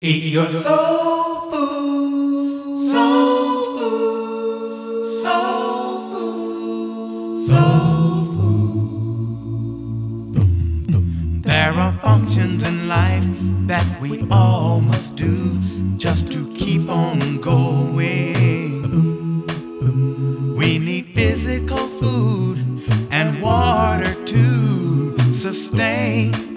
Eat your soul food, soul food, soul food, soul food. There are functions in life that we all must do just to keep on going. We need physical food and water to sustain.